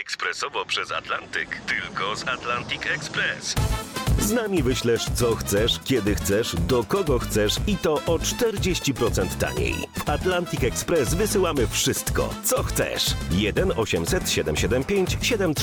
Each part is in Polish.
Ekspresowo przez Atlantyk. Tylko z Atlantic Express. Z nami wyślesz co chcesz, kiedy chcesz, do kogo chcesz i to o 40% taniej. W Atlantic Express wysyłamy wszystko, co chcesz. 1 800 775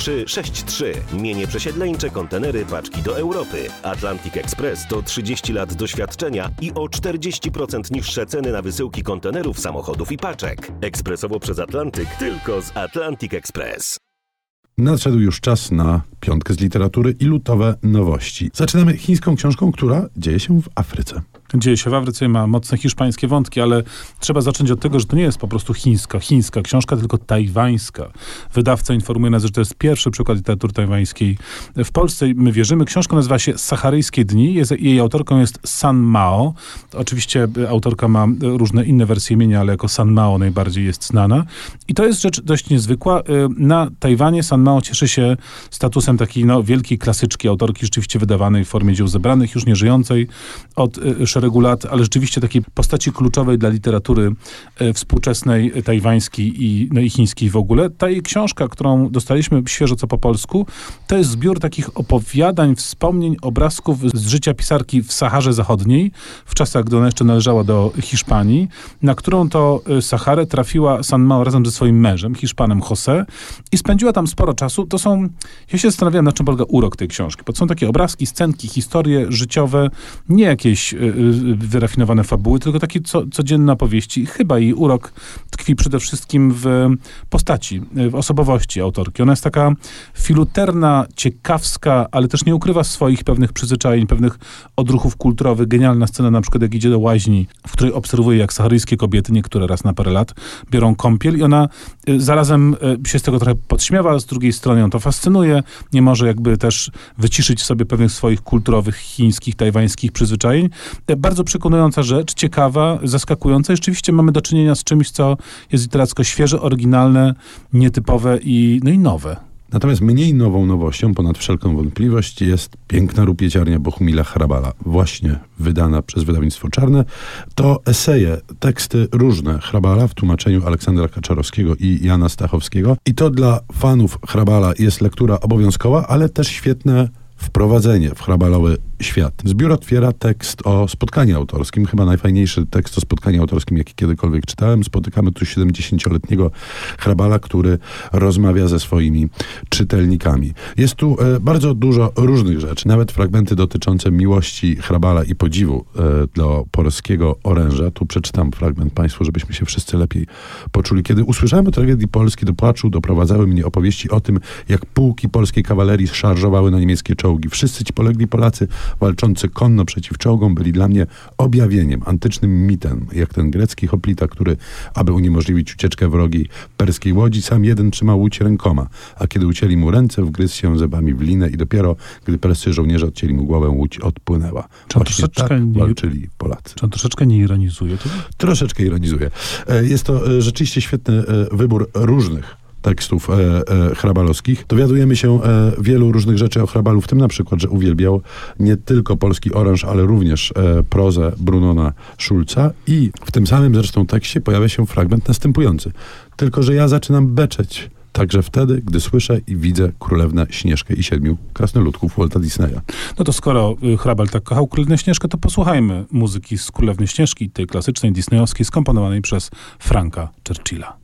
7363. Mienie przesiedleńcze, kontenery, paczki do Europy. Atlantic Express to 30 lat doświadczenia i o 40% niższe ceny na wysyłki kontenerów, samochodów i paczek. Ekspresowo przez Atlantyk, tylko z Atlantic Express. Nadszedł już czas na piątkę z literatury i lutowe nowości. Zaczynamy chińską książką, która dzieje się w Afryce. Dzieje się w Afryce i ma mocne hiszpańskie wątki, ale trzeba zacząć od tego, że to nie jest po prostu chińska książka, tylko tajwańska. Wydawca informuje nas, że to jest pierwszy przykład literatury tajwańskiej w Polsce. My wierzymy. Książka nazywa się Saharyjskie dni. Jej autorką jest San Mao. Oczywiście autorka ma różne inne wersje imienia, ale jako San Mao najbardziej jest znana. I to jest rzecz dość niezwykła. Na Tajwanie San Mao cieszy się statusem takiej wielkiej klasyczki autorki, rzeczywiście wydawanej w formie dzieł zebranych, już nie żyjącej od szeregu lat, ale rzeczywiście takiej postaci kluczowej dla literatury współczesnej, tajwańskiej i chińskiej w ogóle. Ta jej książka, którą dostaliśmy świeżo co po polsku, to jest zbiór takich opowiadań, wspomnień, obrazków z życia pisarki w Saharze Zachodniej, w czasach, gdy ona jeszcze należała do Hiszpanii, na którą to Saharę trafiła San Mao razem ze swoim mężem, Hiszpanem José, i spędziła tam sporo czasu. Ja się zastanawiałem, na czym polega urok tej książki, bo to są takie obrazki, scenki, historie życiowe, nie jakieś wyrafinowane fabuły, tylko takie codzienne opowieści. Chyba jej urok tkwi przede wszystkim w postaci, w osobowości autorki. Ona jest taka filuterna, ciekawska, ale też nie ukrywa swoich pewnych przyzwyczajeń, pewnych odruchów kulturowych. Genialna scena na przykład, jak idzie do łaźni, w której obserwuje, jak saharyjskie kobiety, niektóre raz na parę lat, biorą kąpiel i ona zarazem się z tego trochę podśmiewa, z drugiej strony ją to fascynuje, nie może jakby też wyciszyć sobie pewnych swoich kulturowych, chińskich, tajwańskich przyzwyczajeń. Bardzo przekonująca rzecz, ciekawa, zaskakująca. I rzeczywiście mamy do czynienia z czymś, co jest literacko świeże, oryginalne, nietypowe i nowe. Natomiast mniej nową nowością, ponad wszelką wątpliwość, jest Piękna rupieciarnia Bohumila Hrabala, właśnie wydana przez wydawnictwo Czarne. To eseje, teksty różne Hrabala w tłumaczeniu Aleksandra Kaczorowskiego i Jana Stachowskiego. I to dla fanów Hrabala jest lektura obowiązkowa, ale też świetne wprowadzenie w hrabalowy świat. Zbiór otwiera tekst o spotkaniu autorskim, chyba najfajniejszy tekst o spotkaniu autorskim, jaki kiedykolwiek czytałem. Spotykamy tu 70-letniego Hrabala, który rozmawia ze swoimi czytelnikami. Jest tu bardzo dużo różnych rzeczy, nawet fragmenty dotyczące miłości Hrabala i podziwu do polskiego oręża. Tu przeczytam fragment Państwu, żebyśmy się wszyscy lepiej poczuli. Kiedy usłyszałem o tragedii Polski, do płaczu doprowadzały mnie opowieści o tym, jak pułki polskiej kawalerii szarżowały na niemieckie czołgi. Wszyscy ci polegli Polacy walczący konno przeciw czołgom byli dla mnie objawieniem, antycznym mitem, jak ten grecki hoplita, który, aby uniemożliwić ucieczkę wrogiej perskiej łodzi, sam jeden trzymał łódź rękoma, a kiedy ucięli mu ręce, wgryzł się zębami w linę i dopiero, gdy perscy żołnierze odcięli mu głowę, łódź odpłynęła. Właśnie tak walczyli Polacy. Czy on troszeczkę nie ironizuje? Troszeczkę ironizuje. Jest to rzeczywiście świetny wybór różnych tekstów hrabalowskich. Dowiadujemy się wielu różnych rzeczy o Hrabalu, w tym na przykład, że uwielbiał nie tylko polski oręż, ale również prozę Brunona Schulza i w tym samym zresztą tekście pojawia się fragment następujący. Tylko że ja zaczynam beczeć także wtedy, gdy słyszę i widzę Królewnę Śnieżkę i 7 krasnoludków Walta Disneya. No to skoro Hrabal tak kochał Królewnę Śnieżkę, to posłuchajmy muzyki z Królewnej Śnieżki, tej klasycznej, disneyowskiej, skomponowanej przez Franka Churchilla.